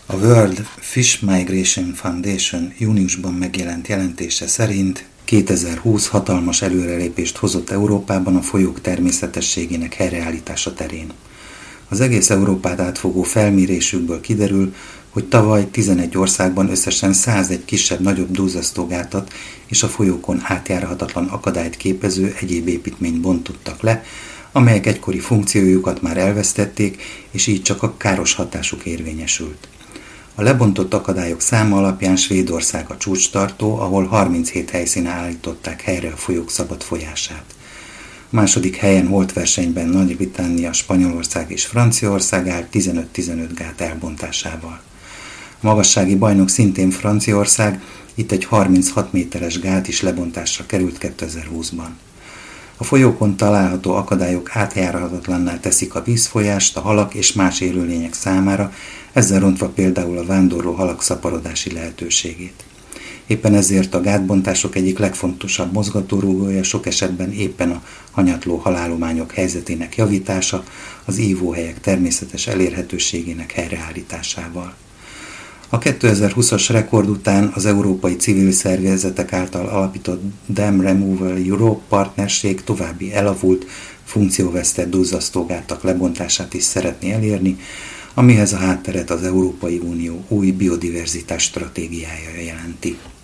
A World Fish Migration Foundation júniusban megjelent jelentése szerint 2020 hatalmas előrelépést hozott Európában a folyók természetességének helyreállítása terén. Az egész Európát átfogó felmérésükből kiderül, hogy tavaly 11 országban összesen 101 kisebb-nagyobb duzzasztógátat és a folyókon átjárhatatlan akadályt képező egyéb építményt bontottak le, amelyek egykori funkciójukat már elvesztették, és így csak a káros hatásuk érvényesült. A lebontott akadályok száma alapján Svédország a csúcstartó, ahol 37 helyszínen állították helyre a folyók szabad folyását. A második helyen holtversenyben Nagy-Britannia, Spanyolország és Franciaország áll 15-15 gát elbontásával. A magassági bajnok szintén Franciaország, itt egy 36 méteres gát is lebontásra került 2020-ban. A folyókon található akadályok átjárhatatlanná teszik a vízfolyást a halak és más élőlények számára, ezzel rontva például a vándorló halak szaporodási lehetőségét. Éppen ezért a gátbontások egyik legfontosabb mozgatórugója sok esetben éppen a hanyatló halállományok helyzetének javítása, az ívóhelyek természetes elérhetőségének helyreállításával. A 2020-as rekord után az európai civil szervezetek által alapított Dam Removal Europe partnerség további elavult, funkcióvesztett duzzasztógátak lebontását is szeretné elérni, amihez a hátteret az Európai Unió új biodiverzitás stratégiája jelenti.